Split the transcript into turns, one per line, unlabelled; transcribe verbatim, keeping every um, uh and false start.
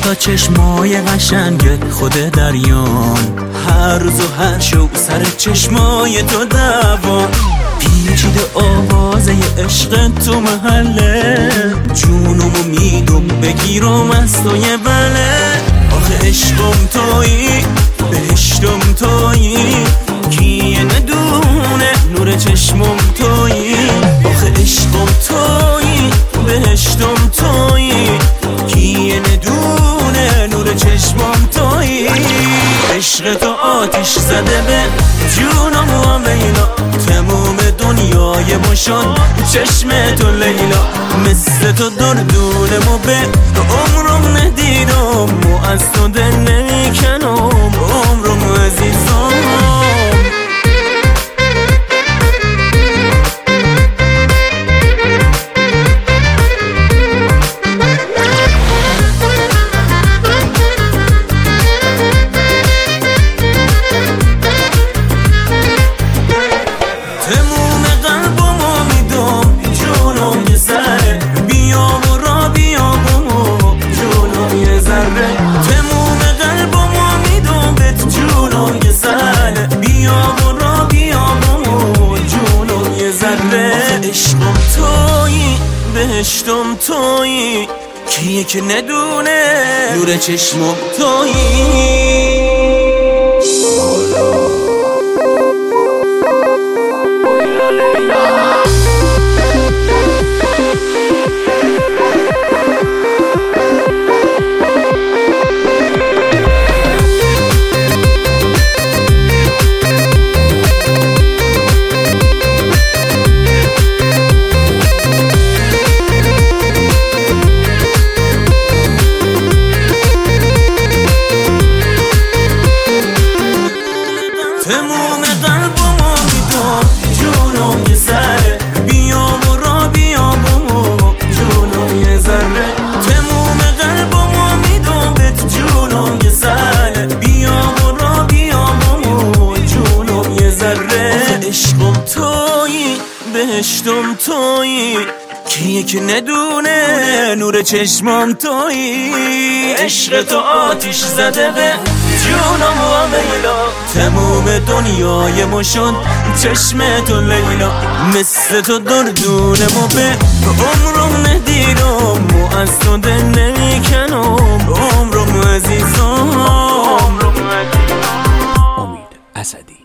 تا چشمای قشنگت خود دریان، هر روز و هر شو سر چشمای تو دوان. پیچیده آوازه عشق تو محله، جونمو میدم بگیرم از توی بله. آخه عشقم تویی، بهشتم تویی، کیه ندونه نور چشمم تویی. آخه عشقم تویی، بهشتم تویی، کیه ندونه نور چشمم تویی. عشق تو آتیش زده به جونم و لیلا، تموم دنیای مشان چشم تو لیلا. مثل تو دردونمو به عمرم ندیدم و از تو دل نمیکنم عمرم عزیزم. تموم قلبمو میدم جونم یه ذره، بیا برا بیا برو جونم یه ذره. تموم قلبمو میدم بهت جونم یه ذره، بیا برا بیا برو جونم یه ذره. عشقم تویی، بهشتم تویی، کیه که ندونه نور چشمم تویی. تموم قلبمو میدم جونم یه ذره، بیا برا بیا برو جونم یه ذره. تموم قلبمو میدم بهت جونم یه ذره، بیا برا بیا برو جونم یه ذره. عشقم تویی، بهشتم تویی، کیه که ندونه نور چشمام تویی. عشق تو آتیش زده به جونم و لیلا، تموم دنیای مشون چشم تو لیلا. مثل تو دردونمو به عمرم ندیدم و از تو دل نمیکنم عمرم عزیزم.
امید اسدی.